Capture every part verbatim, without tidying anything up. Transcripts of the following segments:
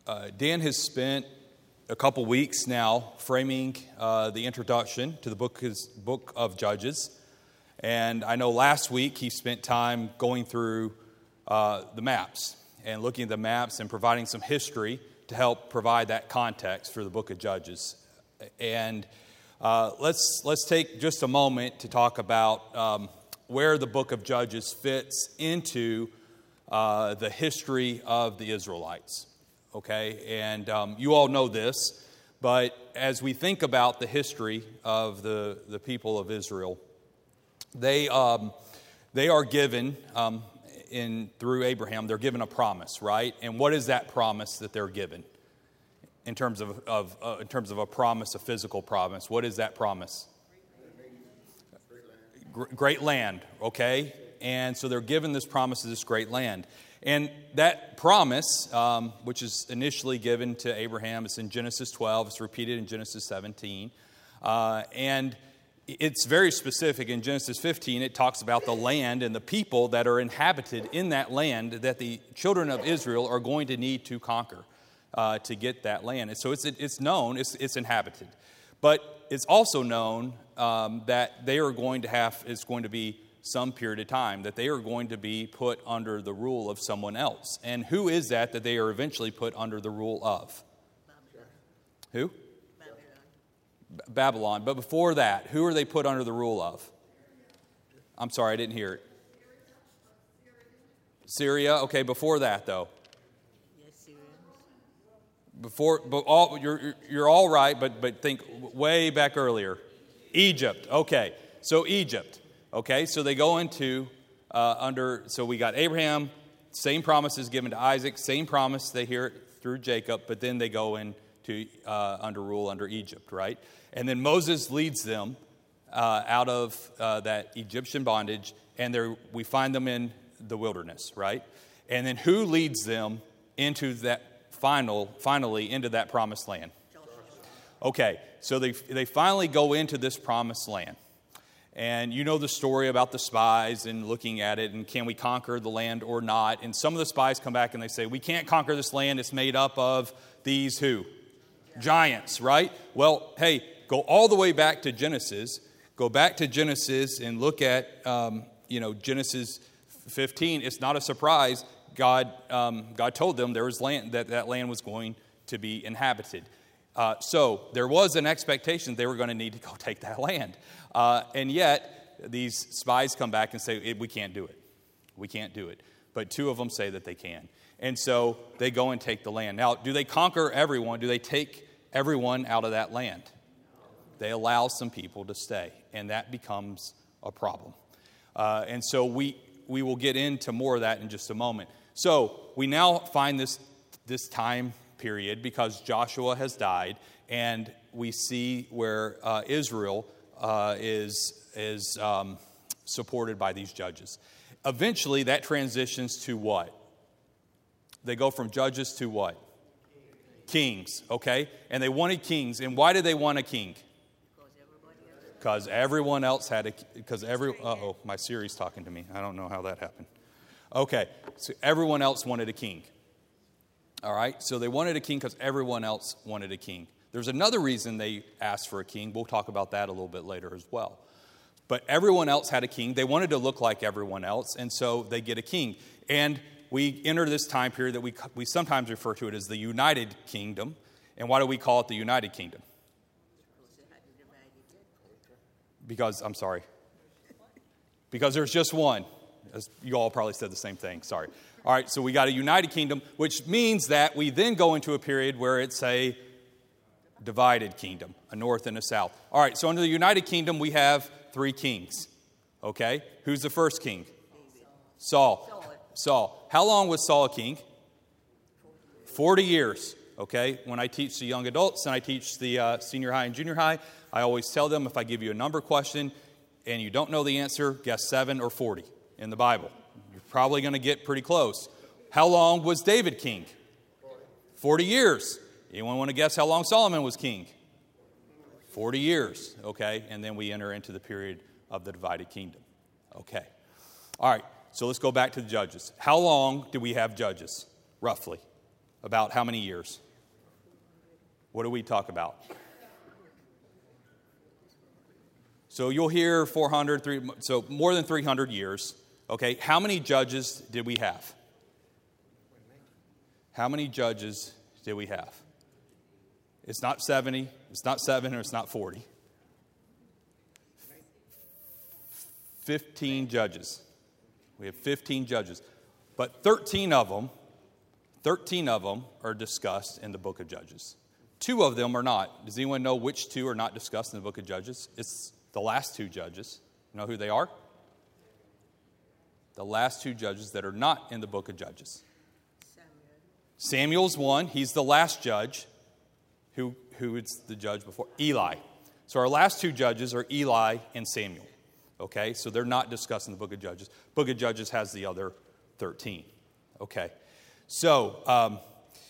Uh, Dan has spent a couple weeks now framing uh, the introduction to the book, his book of Judges. And I know last week he spent time going through uh, the maps and looking at the maps and providing some history to help provide that context for the book of Judges. And uh, let's let's take just a moment to talk about um, where the book of Judges fits into uh, the history of the Israelites. Okay, and um, you all know this, but as we think about the history of the, the people of Israel, they um, they are given um, in through Abraham. They're given a promise, right? And what is that promise that they're given in terms of, of uh, in terms of a promise, a physical promise? What is that promise? Great, great land, okay? And so they're given this promise of this great land. And that promise, um, which is initially given to Abraham, it's in Genesis twelve. It's repeated in Genesis seventeen. Uh, and it's very specific. In Genesis fifteen, it talks about the land and the people that are inhabited in that land that the children of Israel are going to need to conquer uh, to get that land. And so it's it's known, it's, it's inhabited. But it's also known um, that they are going to have, it's going to be some period of time, that they are going to be put under the rule of someone else. And who is that that they are eventually put under the rule of? Babylon. Who? Babylon. B- Babylon. But before that, who are they put under the rule of? I'm sorry, I didn't hear it. Syria. Okay, before that, though. Yes, Syrians. Before, but all you're you're all right, but but think way back earlier. Egypt. Okay, so Egypt. Okay, so they go into uh, under, so we got Abraham, same promises given to Isaac, same promise they hear it through Jacob, but then they go into uh, under rule under Egypt, right? And then Moses leads them uh, out of uh, that Egyptian bondage, and we find them in the wilderness, right? And then who leads them into that final, finally into that promised land? Okay, so they they finally go into this promised land. And you know the story about the spies and looking at it and can we conquer the land or not. And some of the spies come back and they say, we can't conquer this land. It's made up of these who? Giants, right? Well, hey, go all the way back to Genesis. Go back to Genesis and look at, um, you know, Genesis fifteen. It's not a surprise. God um, God told them there was land, that that land was going to be inhabited. Uh, so there was an expectation they were going to need to go take that land. Uh, and yet, these spies come back and say, we can't do it. We can't do it. But two of them say that they can. And so they go and take the land. Now, do they conquer everyone? Do they take everyone out of that land? They allow some people to stay. And that becomes a problem. Uh, and so we we will get into more of that in just a moment. So we now find this this time period because Joshua has died, and we see where uh, Israel uh, is is um, supported by these judges. Eventually, that transitions to what? They go from judges to what? Kings, okay? And they wanted kings. And why did they want a king? Because everyone else had a. Because every. Uh oh, my Siri's talking to me. I don't know how that happened. Okay, so everyone else wanted a king. All right, so they wanted a king because everyone else wanted a king. There's another reason they asked for a king. We'll talk about that a little bit later as well. But everyone else had a king. They wanted to look like everyone else, and so they get a king. And we enter this time period that we we sometimes refer to it as the United Kingdom. And why do we call it the United Kingdom? Because, I'm sorry. Because there's just one. As you all probably said the same thing. Sorry. All right, so we got a United Kingdom, which means that we then go into a period where it's a divided kingdom, a north and a south. All right, so under the United Kingdom, we have three kings. Okay? Who's the first king? Saul. Saul. How long was Saul a king? forty years. Okay? When I teach the young adults and I teach the uh, senior high and junior high, I always tell them if I give you a number question and you don't know the answer, guess seven or forty in the Bible. You're probably going to get pretty close. How long was David king? forty years. Anyone want to guess how long Solomon was king? forty years. Okay, and then we enter into the period of the divided kingdom. Okay. All right, so let's go back to the judges. How long do we have judges, roughly? About how many years? What do we talk about? So you'll hear four hundred, three, so more than three hundred years. Okay, how many judges did we have? How many judges did we have? It's not seventy, it's not seven, or it's not forty. fifteen judges. We have fifteen judges. But thirteen of them, thirteen of them are discussed in the book of Judges. Two of them are not. Does anyone know which two are not discussed in the book of Judges? It's the last two judges. You know who they are? The last two judges that are not in the book of Judges. Samuel. Samuel's one. He's the last judge. Who, who is the judge before? Eli. So our last two judges are Eli and Samuel. Okay, so they're not discussed in the book of Judges. Book of Judges has the other thirteen. Okay, so um,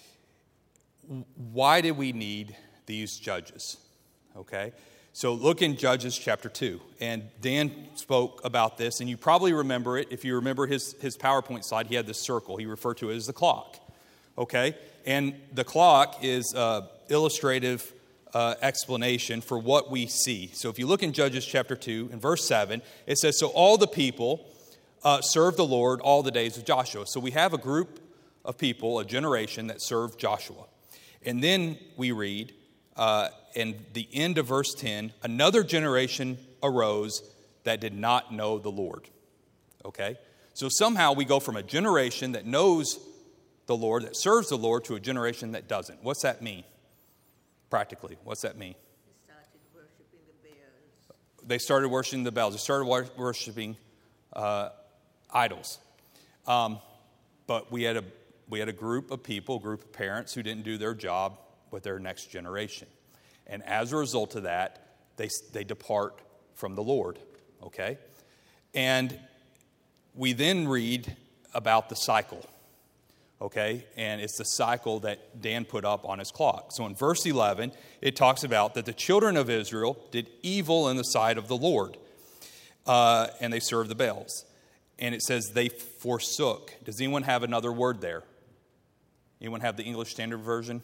why did we need these judges? Okay, so look in Judges chapter two. And Dan spoke about this, and you probably remember it. If you remember his, his PowerPoint slide, he had this circle. He referred to it as the clock. Okay, and the clock is uh, illustrative uh, explanation for what we see. So if you look in Judges chapter two, in verse seven, it says, so all the people uh, served the Lord all the days of Joshua. So we have a group of people, a generation that served Joshua. And then we read, uh, in the end of verse ten, another generation arose that did not know the Lord. Okay? So somehow we go from a generation that knows the Lord, that serves the Lord, to a generation that doesn't. What's that mean? Practically, what's that mean? They started worshiping the Baals. They started worshiping the Baals. They started worshiping uh, idols. Um, but we had a we had a group of people, a group of parents who didn't do their job with their next generation. And as a result of that, they they depart from the Lord. Okay? And we then read about the cycle. Okay, and it's the cycle that Dan put up on his clock. So in verse eleven, it talks about that the children of Israel did evil in the sight of the Lord, uh, and they served the Baals. And it says they forsook. Does anyone have another word there? Anyone have the English Standard Version?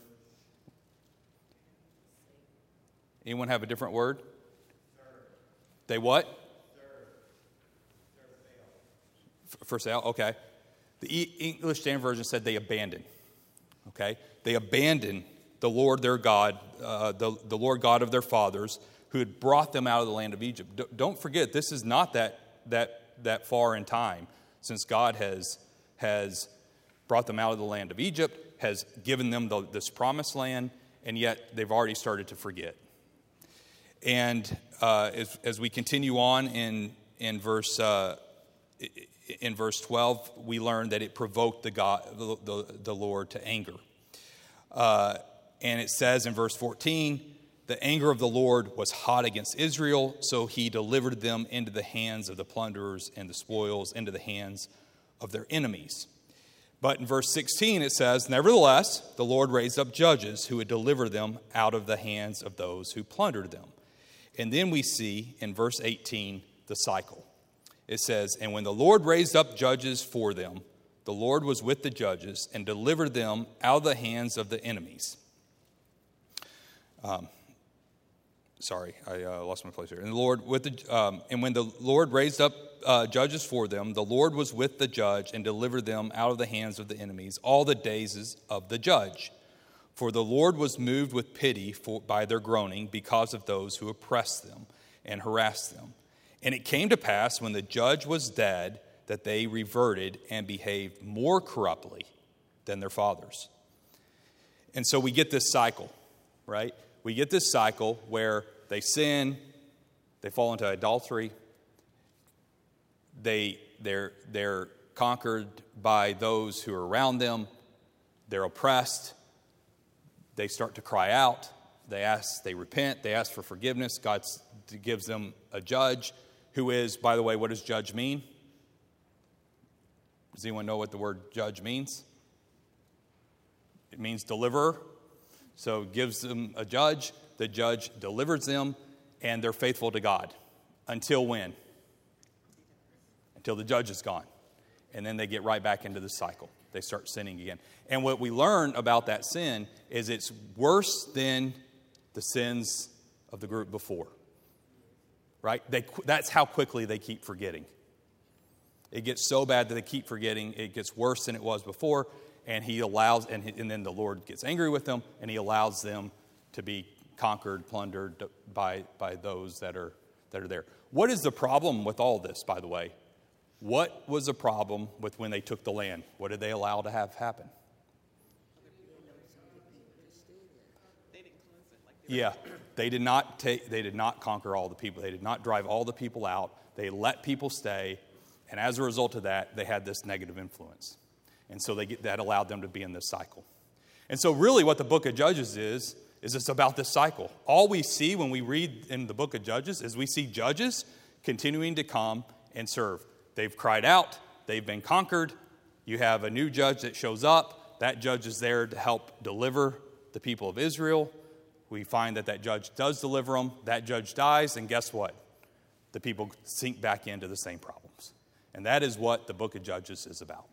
Anyone have a different word? They what? For sale, okay. The English Standard Version said they abandoned. Okay? They abandoned the Lord their God, uh, the, the Lord God of their fathers, who had brought them out of the land of Egypt. D- don't forget, this is not that that that far in time since God has has brought them out of the land of Egypt, has given them the, this promised land, and yet they've already started to forget. And uh, as, as we continue on in in verse. Uh, In verse twelve, we learn that it provoked the God, the, the, the Lord to anger. Uh, and it says in verse fourteen, the anger of the Lord was hot against Israel, so he delivered them into the hands of the plunderers and the spoils, into the hands of their enemies. But in verse sixteen, it says, nevertheless, the Lord raised up judges who would deliver them out of the hands of those who plundered them. And then we see in verse eighteen the cycle. It says, and when the Lord raised up judges for them, the Lord was with the judges and delivered them out of the hands of the enemies. Um, sorry, I uh, lost my place here. And the Lord with the um, and when the Lord raised up uh, judges for them, the Lord was with the judge and delivered them out of the hands of the enemies all the days of the judge. For the Lord was moved with pity for, by their groaning because of those who oppressed them and harassed them. And it came to pass when the judge was dead that they reverted and behaved more corruptly than their fathers. And so we get this cycle, right? We get this cycle where they sin, they fall into adultery, they, they're, they're conquered by those who are around them, they're oppressed, they start to cry out, they ask, they repent, they ask for forgiveness, God gives them a judge. Who is, by the way, what does judge mean? Does anyone know what the word judge means? It means deliverer. So it gives them a judge. The judge delivers them, and they're faithful to God. Until when? Until the judge is gone. And then they get right back into the cycle. they start sinning again. And what we learn about that sin is it's worse than the sins of the group before. Right? They, that's how quickly they keep forgetting. It gets so bad that they keep forgetting. It gets worse than it was before. And he allows, and, he, and then the Lord gets angry with them, and he allows them to be conquered, plundered by, by those that are, that are there. What is the problem with all this, by the way? What was the problem with when they took the land? What did they allow to have happen? Yeah, they did not take, they did not conquer all the people. They did not drive all the people out. They let people stay, and as a result of that, they had this negative influence. And so they get, that allowed them to be in this cycle. And so really what the book of Judges is, is it's about this cycle. All we see when we read in the book of Judges is we see judges continuing to come and serve. They've cried out. They've been conquered. You have a new judge that shows up. That judge is there to help deliver the people of Israel. We find that that judge does deliver them. That judge dies, and guess what? The people sink back into the same problems. And that is what the book of Judges is about.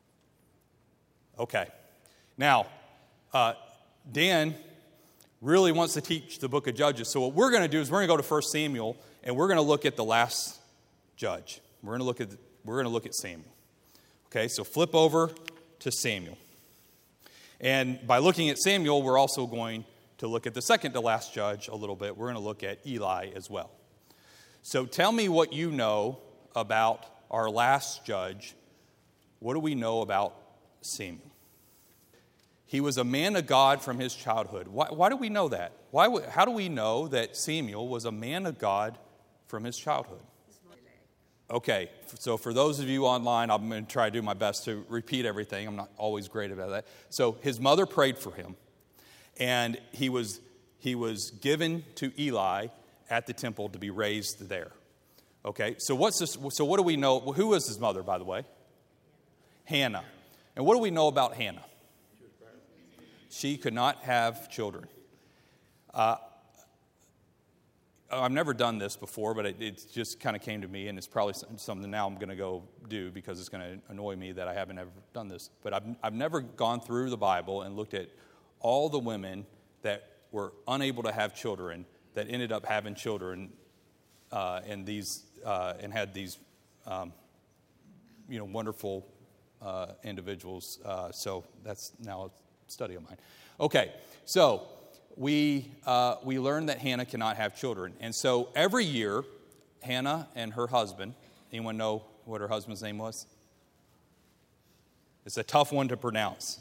Okay. Now, uh, Dan really wants to teach the book of Judges. So what we're going to do is we're going to go to First Samuel, and we're going to look at the last judge. We're going to look at we're going to look at Samuel. Okay, so flip over to Samuel. And by looking at Samuel, we're also going to look at the second to last judge a little bit. We're going to look at Eli as well. So tell me what you know about our last judge. What do we know about Samuel? He was a man of God from his childhood. Why, why do we know that? Why? How do we know that Samuel was a man of God from his childhood? Okay, so for those of you online, I'm going to try to do my best to repeat everything. I'm not always great about that. So his mother prayed for him, and he was he was given to Eli at the temple to be raised there. Okay, so what's this? So what do we know? Who was his mother, by the way? Hannah. And what do we know about Hannah? She could not have children. Uh, I've never done this before, but it, it just kind of came to me, and it's probably something now I'm going to go do because it's going to annoy me that I haven't ever done this. But I've, I've never gone through the Bible and looked at all the women that were unable to have children that ended up having children uh, and these uh, and had these um, you know wonderful uh, individuals. Uh, so that's now a study of mine. Okay, so. We uh, we learned that Hannah cannot have children. And so every year, Hannah and her husband, anyone know what her husband's name was? It's a tough one to pronounce.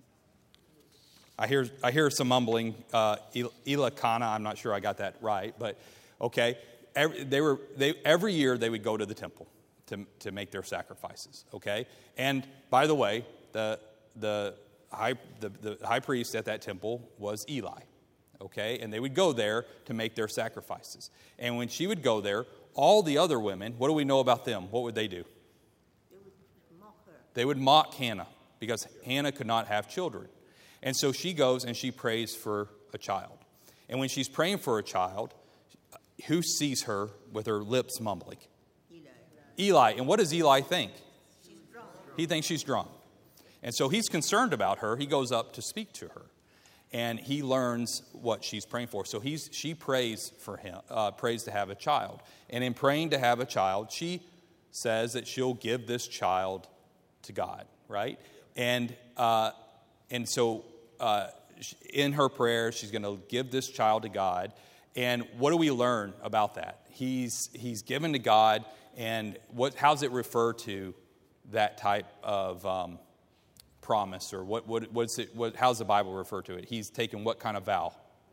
I hear I hear some mumbling. Uh, Elkanah, I'm not sure I got that right, but okay. Every, they were they every year they would go to the temple to to make their sacrifices. Okay, and by the way, the the high the, the high priest at that temple was Eli. Okay, and they would go there to make their sacrifices. And when she would go there, all the other women, what do we know about them? What would they do? They would mock her. They would mock Hannah because Hannah could not have children. And so she goes and she prays for a child. And when she's praying for a child, who sees her with her lips mumbling? Eli. Eli. And what does Eli think? She's drunk. He thinks she's drunk. And so he's concerned about her. He goes up to speak to her. And he learns what she's praying for. So he's she prays for him, uh, prays to have a child. And in praying to have a child, she says that she'll give this child to God, right? And uh, and so uh, in her prayer, she's going to give this child to God. And what do we learn about that? He's he's given to God, and what? How does it refer to that type of um, promise, or what? What? What's it? What? How's the Bible refer to it? He's taken what kind of vow?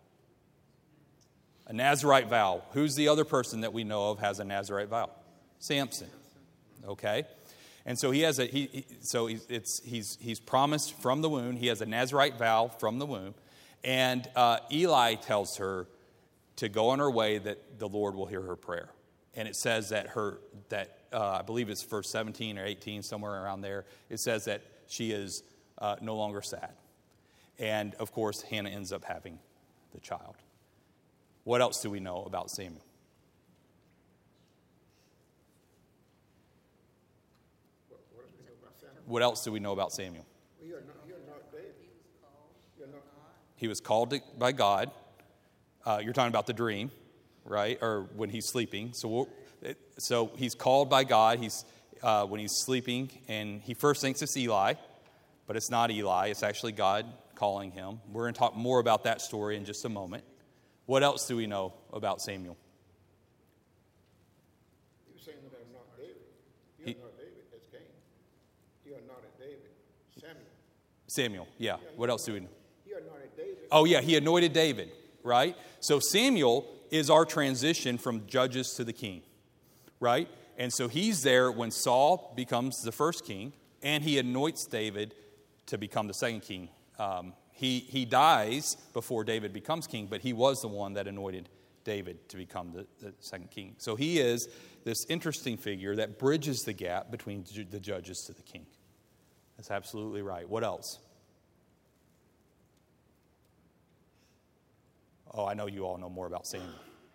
A Nazirite vow. Who's the other person that we know of has a Nazirite vow? Samson. Okay, and so he has a he. he so he's it's he's he's promised from the womb. He has a Nazirite vow from the womb, and uh, Eli tells her to go on her way that the Lord will hear her prayer. And it says that her that uh, I believe it's verse seventeen or eighteen, somewhere around there. It says that she is uh, no longer sad. And, of course, Hannah ends up having the child. What else do we know about Samuel? What else do we know about Samuel? You're not, you're not David. You're not. He was called to, by God. Uh, you're talking about the dream, right? Or when he's sleeping. So, we'll, it, so he's called by God. He's uh, when he's sleeping, and he first thinks it's Eli, but it's not Eli. It's actually God calling him. We're going to talk more about that story in just a moment. What else do we know about Samuel? You're saying that I'm not David. You're He, not David. That's Cain. You're not a David. Samuel. Samuel, yeah. What else do we know? You're not a David. Oh, yeah, he anointed David, right? So Samuel is our transition from judges to the king, right? And so he's there when Saul becomes the first king, and he anoints David to become the second king. Um, he, he dies before David becomes king, but he was the one that anointed David to become the, the second king. So he is this interesting figure that bridges the gap between the judges to the king. That's absolutely right. What else? Oh, I know you all know more about Samuel.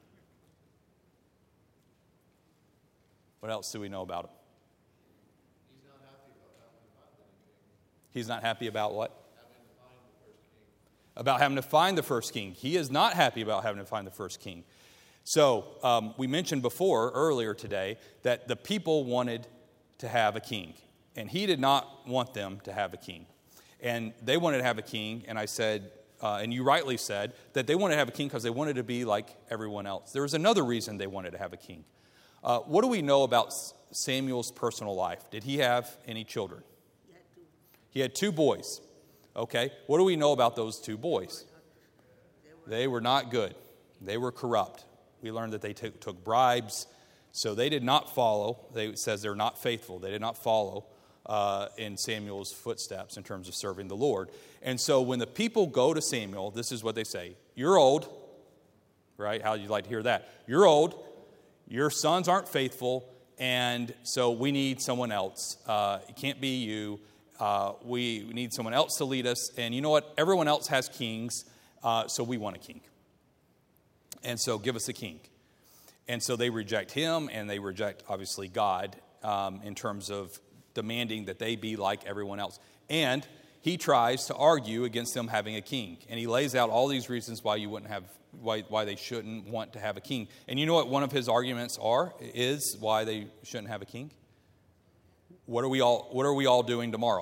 What else do we know about him? He's not happy about having to find the king. He's not happy about what? Having to find the first king. About having to find the first king. He is not happy about having to find the first king. So, um, we mentioned before, earlier today, that the people wanted to have a king. And he did not want them to have a king. And they wanted to have a king, and I said, uh, and you rightly said, that they wanted to have a king because they wanted to be like everyone else. There was another reason they wanted to have a king. Uh, what do we know about Samuel's personal life? Did he have any children? He had two boys. Okay. What do we know about those two boys? They were not good. They were corrupt. We learned that they t- took bribes. So they did not follow. They, it says they're not faithful. They did not follow uh, in Samuel's footsteps in terms of serving the Lord. And so when the people go to Samuel, this is what they say. You're old. Right? How do you like to hear that? You're old. Your sons aren't faithful, and so we need someone else. Uh, it can't be you. Uh, we, we need someone else to lead us. And you know what? Everyone else has kings, uh, so we want a king. And so give us a king. And so they reject him, and they reject, obviously, God um, in terms of demanding that they be like everyone else. And he tries to argue against them having a king. And he lays out all these reasons why you wouldn't have Why, why they shouldn't want to have a king. And you know what one of his arguments are, is why they shouldn't have a king? What are we all, what are we all doing tomorrow?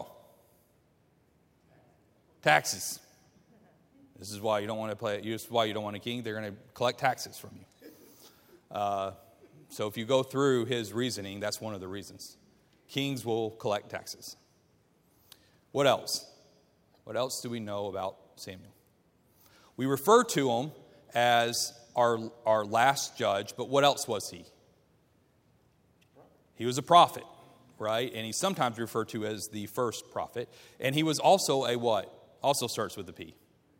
Taxes. This is why you don't want to play, this is why you don't want a king. They're going to collect taxes from you. Uh, so if you go through his reasoning, that's one of the reasons. Kings will collect taxes. What else? What else do we know about Samuel? We refer to him as our, our last judge, but what else was he? He was a prophet, right? And he's sometimes referred to as the first prophet. And he was also a what? Also starts with a P.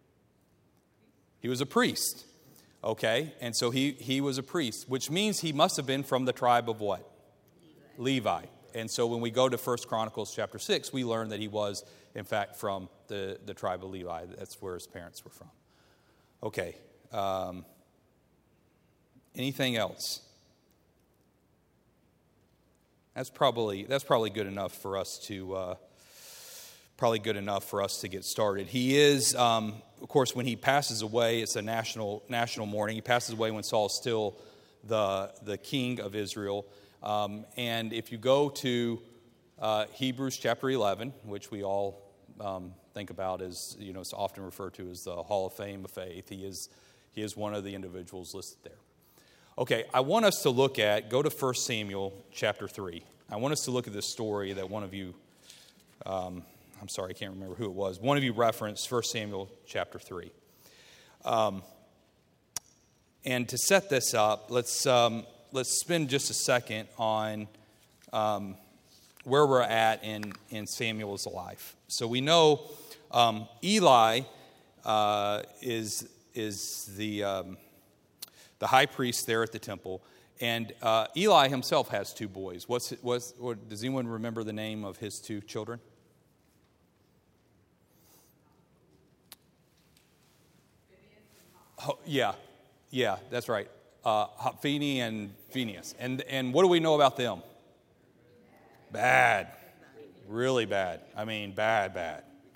He was a priest, okay? And so he, he was a priest, which means he must have been from the tribe of what? Levi. Levi. And so when we go to First Chronicles chapter six, we learn that he was, in fact, from the, the tribe of Levi. That's where his parents were from. Okay. Um, anything else? That's probably that's probably good enough for us to uh, probably good enough for us to get started. He is, um, of course, when he passes away, it's a national national mourning. He passes away when Saul's still the the king of Israel. Um, and if you go to uh, Hebrews chapter eleven, which we all um, think about as, you know, it's often referred to as the Hall of Fame of Faith. He is he is one of the individuals listed there. Okay, I want us to look at, go to First Samuel chapter three. I want us to look at this story that one of you, um, I'm sorry, I can't remember who it was. One of you referenced First Samuel chapter three. Um, and to set this up, let's um, let's spend just a second on um, where we're at in, in Samuel's life. So we know um, Eli uh, is is the um, the high priest there at the temple, and uh, Eli himself has two boys. What's what's what, does anyone remember the name of his two children? Oh, yeah, yeah, that's right. Uh, Hophni and Phinehas. And and what do we know about them? Bad, really bad. I mean, bad, bad.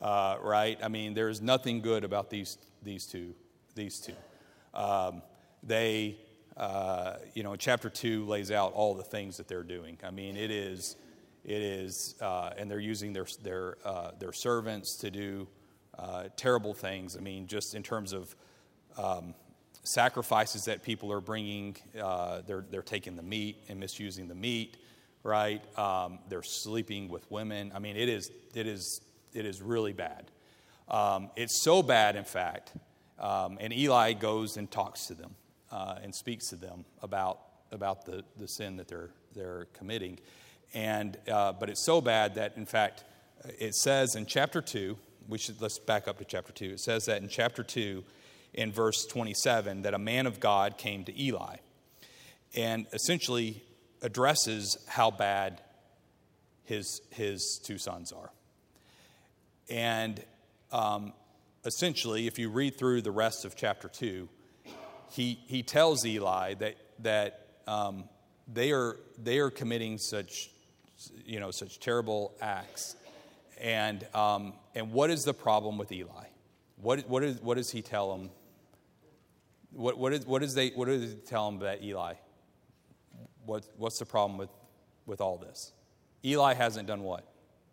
uh, right? I mean, there's nothing good about these these two. These two, um, they, uh, you know, chapter two lays out all the things that they're doing. I mean, it is, it is, uh, and they're using their their uh, their servants to do uh, terrible things. I mean, just in terms of um, sacrifices that people are bringing, uh, they're they're taking the meat and misusing the meat, right? Um, they're sleeping with women. I mean, it is it is it is really bad. Um, it's so bad, in fact. Um, and Eli goes and talks to them uh, and speaks to them about about the, the sin that they're they're committing, and uh, but it's so bad that, in fact, it says in chapter two. We should let's back up to chapter two. It says that in chapter two, in verse twenty-seven, that a man of God came to Eli, and essentially addresses how bad his his two sons are, and. Um, Essentially, if you read through the rest of chapter two, he he tells Eli that that um, they are they are committing such you know such terrible acts, and um, and what is the problem with Eli? What what is what does he tell him? What what is what is they what does he tell him that Eli? What what's the problem with with all this? Eli hasn't done what?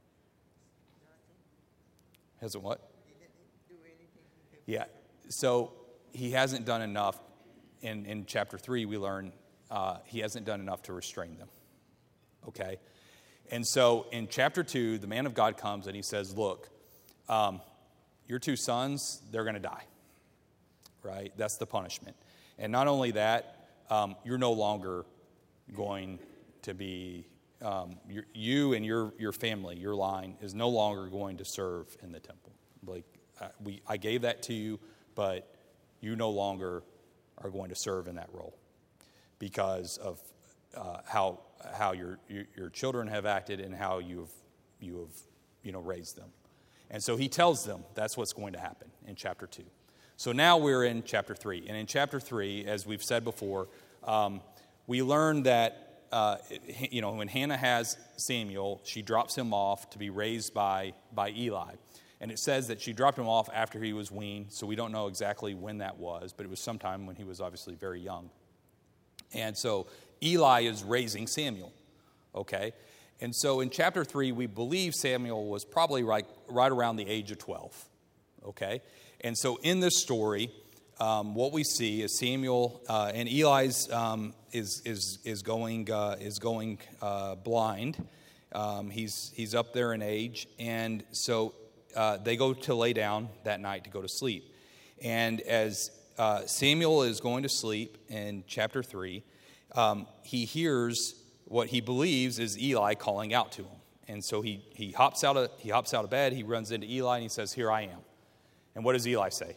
Hasn't what? Yeah, so he hasn't done enough. In, in chapter three, we learn uh, he hasn't done enough to restrain them, okay? And so in chapter two, the man of God comes and he says, look, um, your two sons, they're going to die, right? That's the punishment. And not only that, um, you're no longer going to be, um, you and your, your family, your line, is no longer going to serve in the temple. Like, Uh, we, I gave that to you, but you no longer are going to serve in that role because of uh, how how your, your your children have acted and how you have you have you know raised them. And so he tells them that's what's going to happen in chapter two. So now we're in chapter three, and in chapter three, as we've said before, um, we learn that uh, you know when Hannah has Samuel, she drops him off to be raised by by Eli. And it says that she dropped him off after he was weaned, so we don't know exactly when that was, but it was sometime when he was obviously very young. And so Eli is raising Samuel, okay? And so in chapter three, we believe Samuel was probably right, right around the age of twelve, okay? And so in this story, um, what we see is Samuel uh, and Eli's um, is is is going uh, is going uh, blind. Um, he's he's up there in age, and so. Uh, they go to lay down that night to go to sleep. And as uh, Samuel is going to sleep in chapter three, um, he hears what he believes is Eli calling out to him. And so he he hops out of he hops out of bed, he runs into Eli, and he says, "Here I am." And what does Eli say?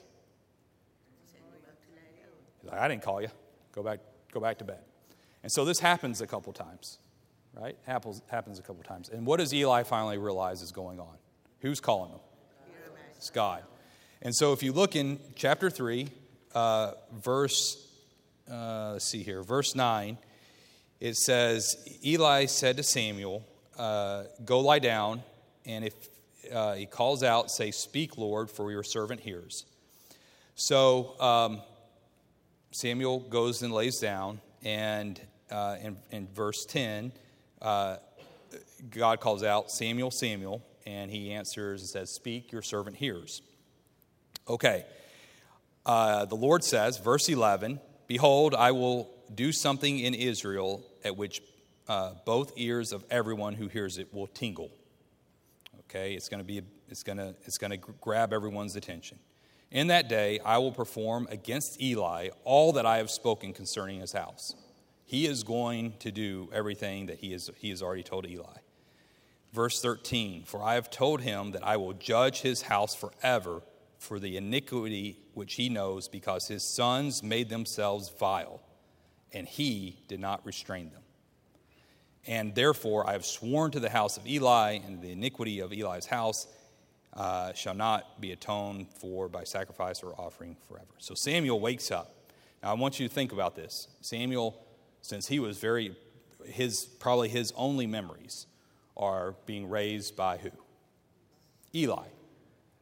He's like, "I didn't call you. Go back, go back to bed." And so this happens a couple times, right? Happens happens a couple times. And what does Eli finally realize is going on? Who's calling them? It's God. And so if you look in chapter three, uh, verse, uh, let's see here, verse nine, it says, Eli said to Samuel, uh, go lie down, and if uh, he calls out, say, speak, Lord, for your servant hears. So um, Samuel goes and lays down, and uh, in, in verse ten, uh, God calls out, Samuel, Samuel. And he answers and says, speak, your servant hears. Okay. Uh, the Lord says, verse eleven, behold, I will do something in Israel at which uh, both ears of everyone who hears it will tingle. Okay, it's going to be, it's going to, it's going to grab everyone's attention. In that day, I will perform against Eli all that I have spoken concerning his house. He is going to do everything that he is, he has already told Eli. Verse thirteen, for I have told him that I will judge his house forever for the iniquity which he knows, because his sons made themselves vile, and he did not restrain them. And therefore I have sworn to the house of Eli, and the iniquity of Eli's house uh, shall not be atoned for by sacrifice or offering forever. So Samuel wakes up. Now I want you to think about this. Samuel, since he was very, his probably his only memories are being raised by who? Eli.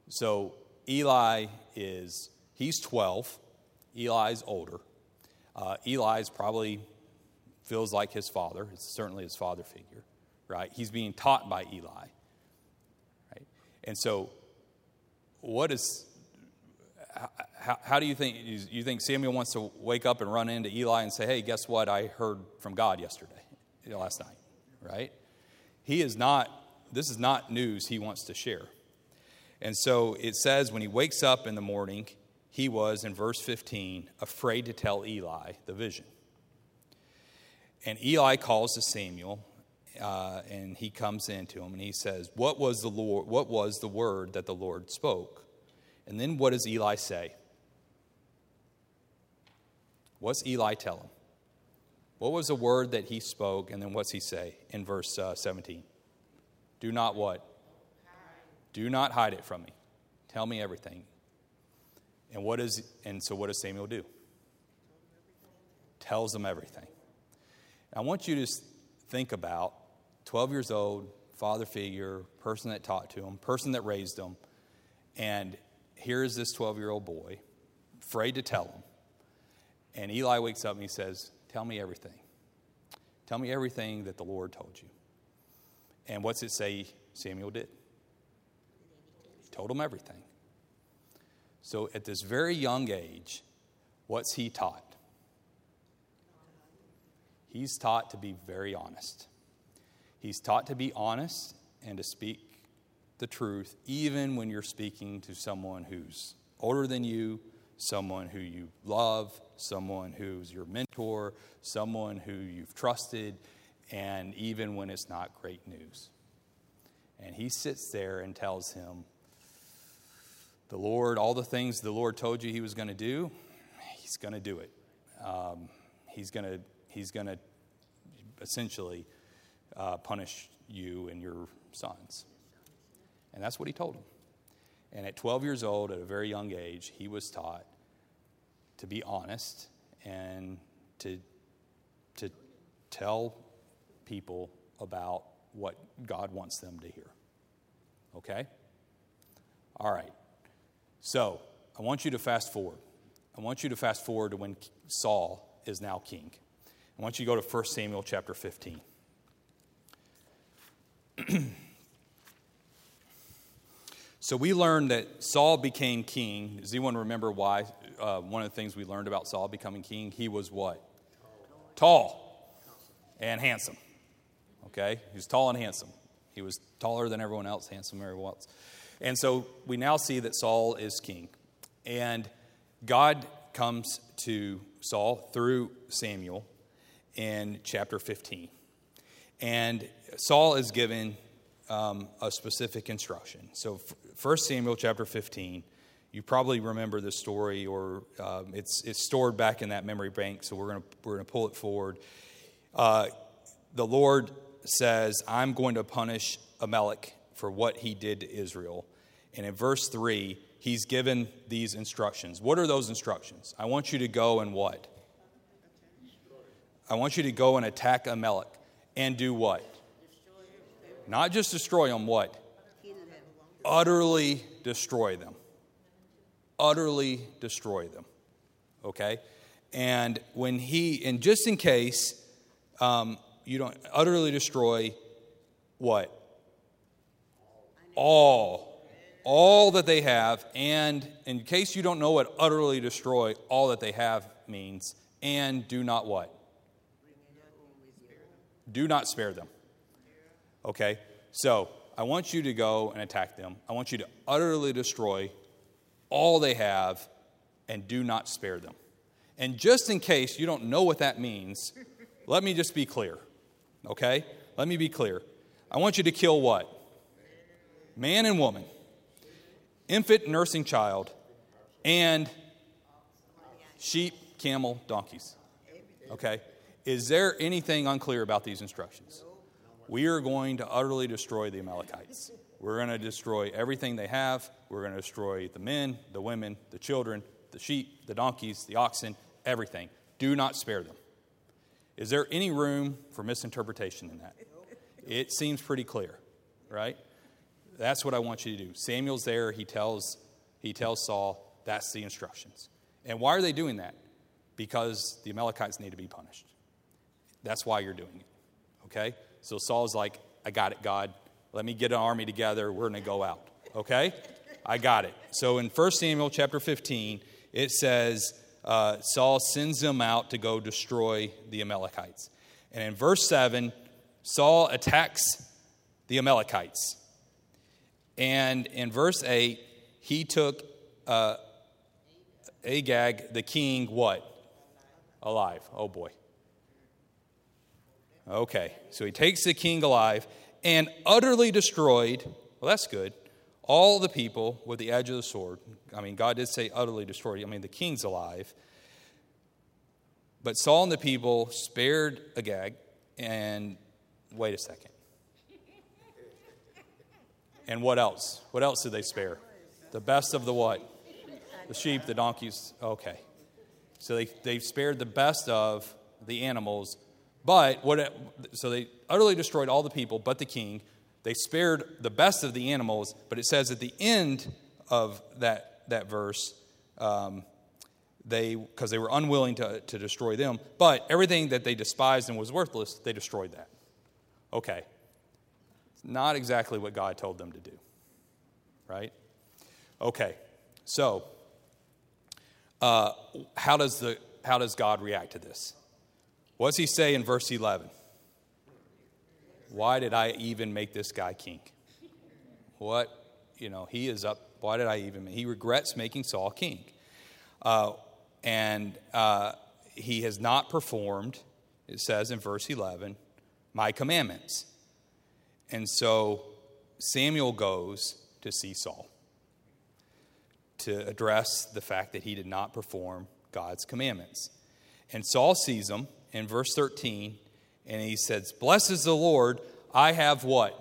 So Eli is, he's twelve. Eli's older. Uh, Eli's probably feels like his father. It's certainly his father figure, right? He's being taught by Eli, right? And so what is, how, how do you think, you think Samuel wants to wake up and run into Eli and say, hey, guess what? I heard from God yesterday, you know, last night, right? He is not, this is not news he wants to share. And so it says when he wakes up in the morning, he was, in verse fifteen, afraid to tell Eli the vision. And Eli calls to Samuel, uh, and he comes into him, and he says, "What was the Lord? What was the word that the Lord spoke?" And then what does Eli say? What's Eli tell him? What was the word that he spoke, and then what's he say in verse uh, seventeen? Do not what? Do not hide it from me. Tell me everything. And what is and so what does Samuel do? Tells them everything. I want you to think about twelve years old, father figure, person that taught to him, person that raised him, and here is this twelve-year-old boy, afraid to tell him. And Eli wakes up and he says, tell me everything. Tell me everything that the Lord told you. And what's it say Samuel did? He told him everything. So at this very young age, what's he taught? He's taught to be very honest. He's taught to be honest and to speak the truth, even when you're speaking to someone who's older than you, someone who you love, someone who's your mentor, someone who you've trusted, and even when it's not great news. And he sits there and tells him, the Lord, all the things the Lord told you he was going to do, he's going to do it. Um, he's going to he's going to essentially uh, punish you and your sons. And that's what he told him. And at twelve years old, at a very young age, he was taught to be honest and to to tell people about what God wants them to hear. Okay? All right. So, I want you to fast forward. I want you to fast forward to when Saul is now king. I want you to go to First Samuel chapter fifteen. So we learned that Saul became king. Does anyone remember why? Uh, one of the things we learned about Saul becoming king, he was what? Tall and handsome. Okay? He was tall and handsome. He was taller than everyone else, handsome than everyone else. And so we now see that Saul is king. And God comes to Saul through Samuel in chapter fifteen. And Saul is given um, a specific instruction. So First Samuel chapter fifteen, you probably remember this story, or um, it's it's stored back in that memory bank, so we're going to we're going to pull it forward. Uh, the Lord says, I'm going to punish Amalek for what he did to Israel. And in verse three, he's given these instructions. What are those instructions? I want you to go and what? I want you to go and attack Amalek. And do what? Not just destroy them, what? Utterly destroy them. Utterly destroy them. Okay? And when he, and just in case um, you don't utterly destroy what? All. All that they have. And in case you don't know what utterly destroy all that they have means, and do not what? Do not spare them. Okay? So, I want you to go and attack them. I want you to utterly destroy all they have and do not spare them. And just in case you don't know what that means, let me just be clear. Okay? Let me be clear. I want you to kill what? Man and woman, infant, nursing child, and sheep, camel, donkeys. Okay? Is there anything unclear about these instructions? We are going to utterly destroy the Amalekites. We're going to destroy everything they have. We're going to destroy the men, the women, the children, the sheep, the donkeys, the oxen, everything. Do not spare them. Is there any room for misinterpretation in that? It seems pretty clear, right? That's what I want you to do. Samuel's there. He tells, he tells Saul, that's the instructions. And why are they doing that? Because the Amalekites need to be punished. That's why you're doing it. Okay? So Saul's like, I got it, God. Let me get an army together. We're going to go out. Okay? I got it. So in First Samuel chapter fifteen, it says uh, Saul sends them out to go destroy the Amalekites. And in verse seven, Saul attacks the Amalekites. And in verse eight, he took uh, Agag, the king, what? Alive. Oh, boy. Okay, so he takes the king alive and utterly destroyed, well, that's good, all the people with the edge of the sword. I mean, God did say utterly destroyed. I mean, the king's alive. But Saul and the people spared Agag, and wait a second. And what else? What else did they spare? The best of the what? The sheep, the donkeys. Okay. So they, they spared the best of the animals. But what? It, so they utterly destroyed all the people but the king. They spared the best of the animals. But it says at the end of that, that verse, um, they because they were unwilling to, to destroy them. But everything that they despised and was worthless, they destroyed that. Okay. Not exactly what God told them to do, right? Okay, so uh, how does the how does God react to this? What does he say in verse eleven? Why did I even make this guy king? What, you know, he is up. Why did I even make? He regrets making Saul king, uh, and uh, he has not performed. It says in verse eleven, my commandments. And so Samuel goes to see Saul to address the fact that he did not perform God's commandments. And Saul sees him in verse thirteen, and he says, blessed is the Lord, I have what?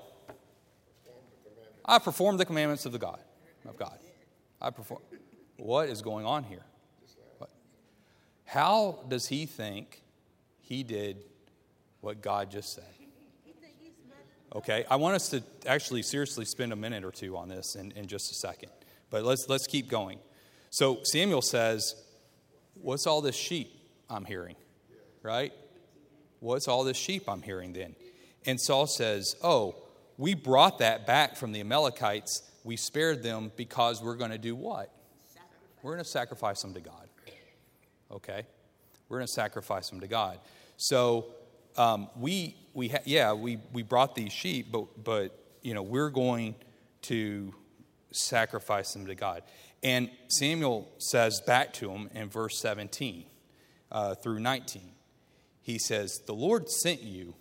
I performed the commandments of the God, of God. I perform. What is going on here? What? How does he think he did what God just said? Okay, I want us to actually seriously spend a minute or two on this in, in just a second. But let's let's keep going. So Samuel says, what's all this sheep I'm hearing? Right? What's all this sheep I'm hearing then? And Saul says, oh, we brought that back from the Amalekites. We spared them because we're going to do what? We're going to sacrifice them to God. Okay? We're going to sacrifice them to God. So um, we... We ha- yeah, we, we brought these sheep, but, but, you know, we're going to sacrifice them to God. And Samuel says back to him in verse seventeen uh, through nineteen, he says, the Lord sent you.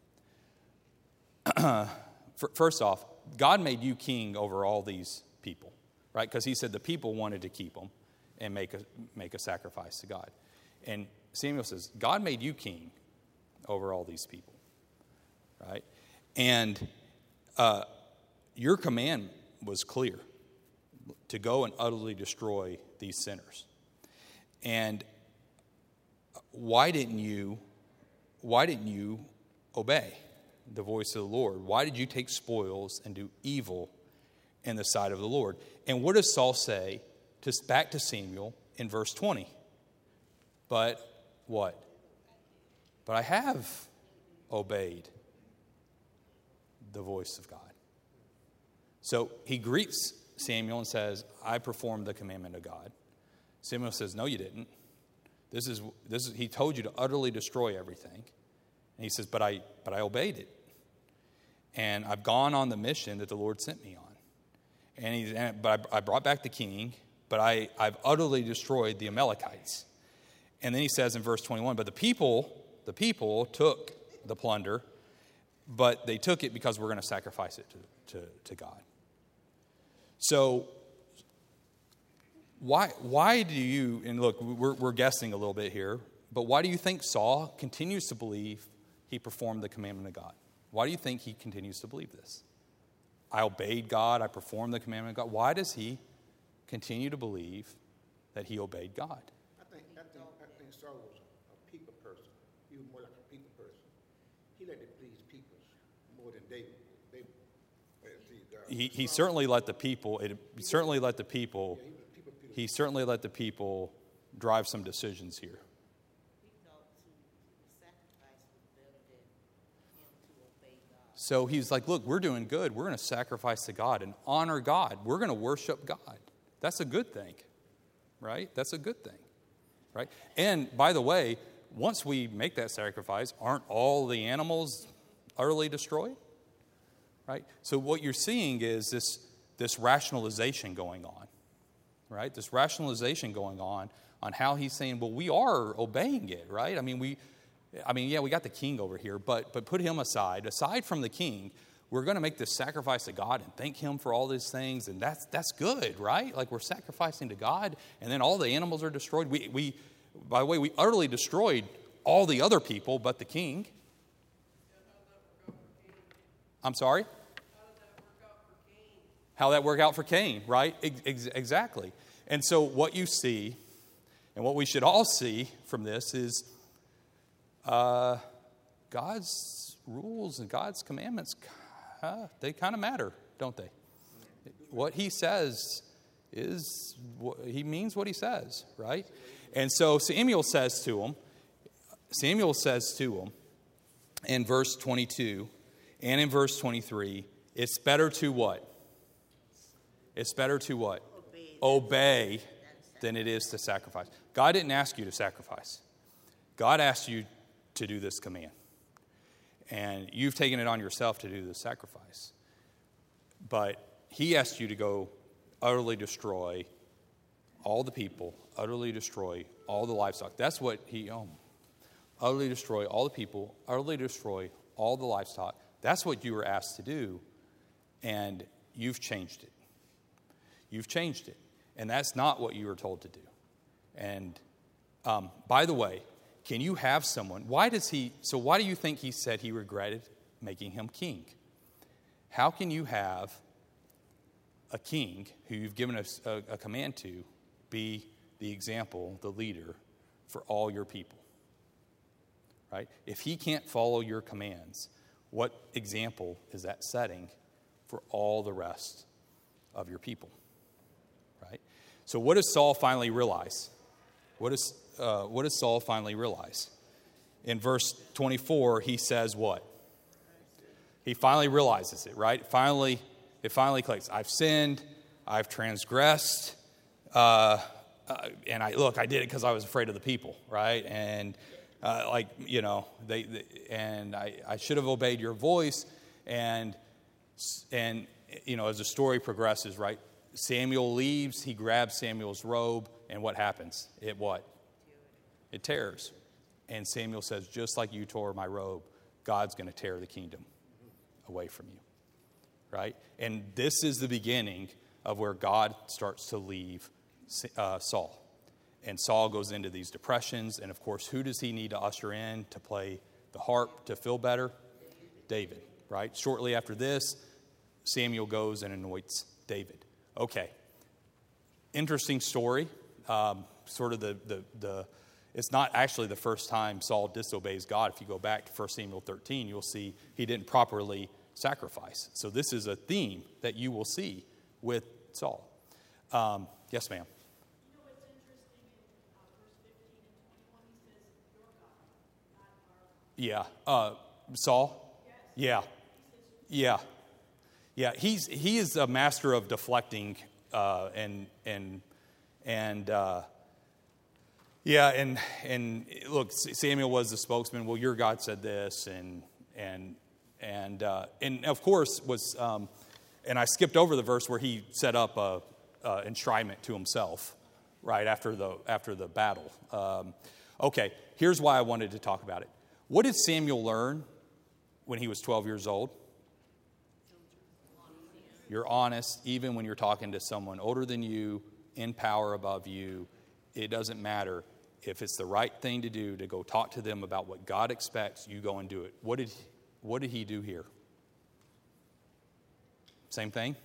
First off, God made you king over all these people, right? Because he said the people wanted to keep them and make a, make a sacrifice to God. And Samuel says, God made you king over all these people. Right? And uh, your command was clear, to go and utterly destroy these sinners. And why didn't you, why didn't you obey the voice of the Lord? Why did you take spoils and do evil in the sight of the Lord? And what does Saul say to, back to Samuel in verse twenty? But what? But I have obeyed the voice of God. So he greets Samuel and says, I performed the commandment of God. Samuel says, no, you didn't. This is this is he told you to utterly destroy everything. And he says, but I but I obeyed it. And I've gone on the mission that the Lord sent me on. And he and, but I, I brought back the king, but I, I've utterly destroyed the Amalekites. And then he says in verse twenty-one, but the people, the people took the plunder, but they took it because we're going to sacrifice it to, to, to God. So why why do you, and look, we're, we're guessing a little bit here, but why do you think Saul continues to believe he performed the commandment of God? Why do you think he continues to believe this? I obeyed God, I performed the commandment of God. Why does he continue to believe that he obeyed God? I think, I think, I think Saul was a people person. He was more like a people person. He liked to please people more than David. David, see, he, he certainly let the people, it he certainly let the people, he certainly let the people drive some decisions here. He thought to sacrifice was better than him to obey God. So he's like, look, we're doing good. We're going to sacrifice to God and honor God. We're going to worship God. That's a good thing, right? That's a good thing, right? And by the way, once we make that sacrifice, aren't all the animals utterly destroyed? Right? So what you're seeing is this, this rationalization going on, right? This rationalization going on on how he's saying, well, we are obeying it, right? I mean, we, I mean, yeah, we got the king over here, but but put him aside. Aside from the king, we're going to make this sacrifice to God and thank him for all these things, and that's that's good, right? Like we're sacrificing to God, and then all the animals are destroyed. We we, by the way, we utterly destroyed all the other people but the king. I'm sorry? How did that work out for Cain, right? Ex- exactly. And so what you see, and what we should all see from this is uh, God's rules and God's commandments, uh, they kind of matter, don't they? What he says is, he means what he says, right? And so Samuel says to him, Samuel says to him in verse twenty-two, and in verse twenty-three, it's better to what? It's better to what? Obey. Obey than it is to sacrifice. God didn't ask you to sacrifice. God asked you to do this command. And you've taken it on yourself to do the sacrifice. But he asked you to go utterly destroy all the people, utterly destroy all the livestock. That's what he owned. Utterly destroy all the people, utterly destroy all the livestock. That's what you were asked to do, and you've changed it. You've changed it, and that's not what you were told to do. And um, by the way, can you have someone, why does he, so why do you think he said he regretted making him king? How can you have a king who you've given a, a, a command to be the example, the leader for all your people? Right? If he can't follow your commands, what example is that setting for all the rest of your people? Right? So what does Saul finally realize? What does, uh, what does Saul finally realize? In verse twenty-four, he says what? He finally realizes it, right? Finally, it finally clicks. I've sinned. I've transgressed. Uh, uh, and I look, I did it because I was afraid of the people, right? And uh, like, you know, they, they and I, I should have obeyed your voice. And, and, you know, as the story progresses, right? Samuel leaves, he grabs Samuel's robe, and what happens? It what? It tears. And Samuel says, just like you tore my robe, God's going to tear the kingdom away from you. Right? And this is the beginning of where God starts to leave uh, Saul. And Saul goes into these depressions, and of course, who does he need to usher in to play the harp to feel better? David, right? Shortly after this, Samuel goes and anoints David. Okay, interesting story. Um, sort of the, the, the, it's not actually the first time Saul disobeys God. If you go back to First Samuel thirteen, you'll see he didn't properly sacrifice. So this is a theme that you will see with Saul. Um, yes, ma'am. You know what's interesting in uh, verse fifteen and twenty-one, he says, your God, not our God. Yeah. Uh, Saul? Yes. Yeah. Yeah. Yeah, he's he is a master of deflecting, uh, and and and uh, yeah, and and look, Samuel was the spokesman. Well, your God said this, and and and uh, and of course was, um, and I skipped over the verse where he set up a, a enshrinement to himself right after the after the battle. Um, okay, here's why I wanted to talk about it. What did Samuel learn when he was twelve years old? You're honest, even when you're talking to someone older than you, in power above you. It doesn't matter. If it's the right thing to do to go talk to them about what God expects, you go and do it. What did, what did he do here? Same thing?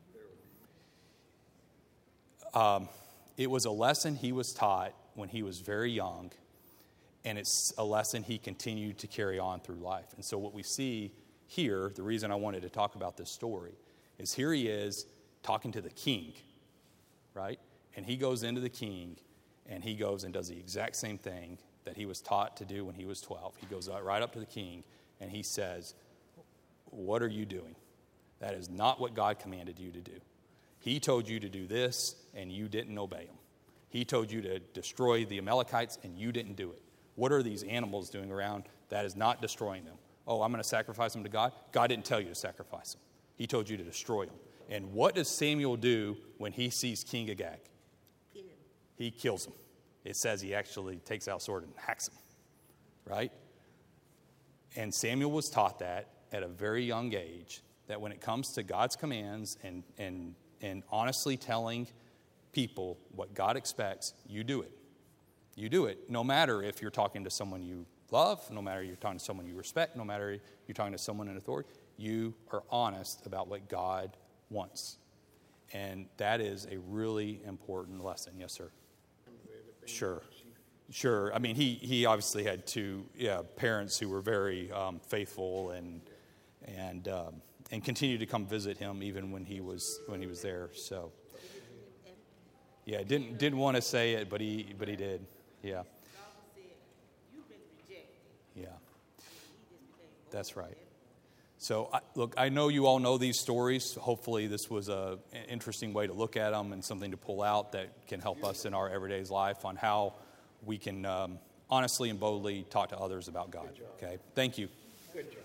Um, it was a lesson he was taught when he was very young, and it's a lesson he continued to carry on through life. And so what we see here, the reason I wanted to talk about this story, is here he is talking to the king, right? And he goes into the king, and he goes and does the exact same thing that he was taught to do when he was twelve. He goes right up to the king, and he says, what are you doing? That is not what God commanded you to do. He told you to do this, and you didn't obey him. He told you to destroy the Amalekites, and you didn't do it. What are these animals doing around? That is not destroying them. Oh, I'm going to sacrifice them to God? God didn't tell you to sacrifice them. He told you to destroy them. And what does Samuel do when he sees King Agag? Kill him. He kills him. It says he actually takes out a sword and hacks him, right? And Samuel was taught that at a very young age, that when it comes to God's commands and, and, and honestly telling people what God expects, you do it. You do it, no matter if you're talking to someone you love, no matter you're talking to someone you respect, no matter you're talking to someone in authority, you are honest about what God wants. And that is a really important lesson. Yes, sir. Sure. Sure. I mean, he, he obviously had two yeah, parents who were very um, faithful and and um, and continued to come visit him even when he was when he was there. So yeah, didn't didn't want to say it, but he but he did. Yeah. God said, you've been rejected. Yeah. I mean, he just became bold That's right. with everyone. So, I, look, I know you all know these stories. Hopefully this was a, an interesting way to look at them and something to pull out that can help us in our everyday life on how we can um, honestly and boldly talk to others about God. Okay? Thank you. Good job.